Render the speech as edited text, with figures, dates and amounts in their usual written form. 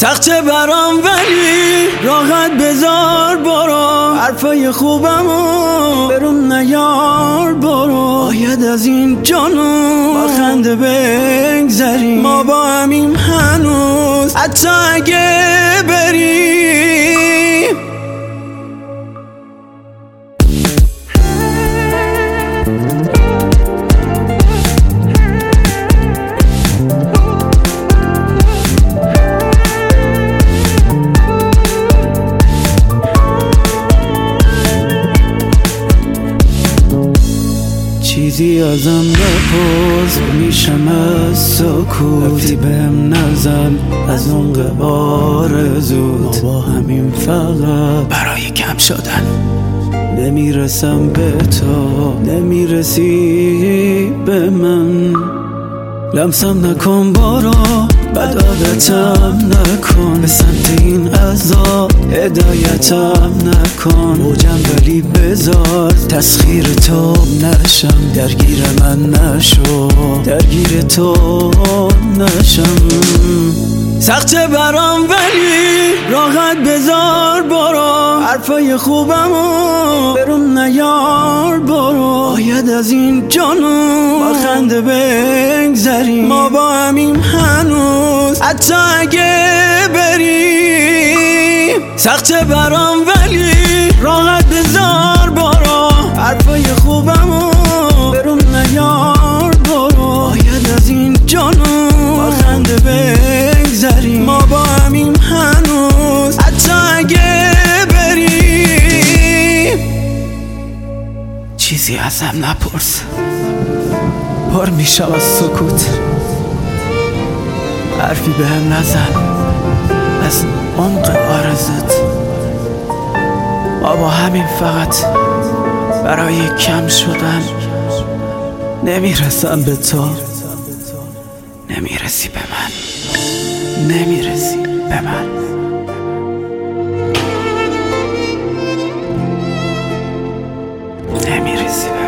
سخته برام ولی راحت بذار برو، حرفای خوبمو برون نیار برو. باید از این جانو با خنده بگذریم، ما با همیم هنوز حتی اگه بریم. چیزی ازم بپرس میشم از سکوت، رفتی بهم نزن از اون آرزوت. ما با همین فقط برای کم شدن نمیرسم به تو، نمیرسی به من. لمسم نکن برو، بد عادتم نکن، به سمت این عذاب هدایتم نکن. موجم ولی بذار تسخیر تو نشم، درگیر من نشو، درگیر تو نشم. سخته برام ولی راحت بذار برو، حرفای خوبمو برون نیار برو. باید از این جانو با خنده بگذریم، ما با همیم هنوز حتی اگه بریم. سخته برام ولی راحت بذار برو، حرفای خوبمو برون نیار برو. باید از این جانو با خنده بگذریم، ما با همیم هنوز حتی اگه بریم. چیزی ازم نپرس، پر میشم از سکوت، حرفی بهم نزن از عمق آرزوت. ما با همین فقط برای کم شدن نمیرسم به تو، نمیرسی به من، نمیرسی به من. نمیرسی به من.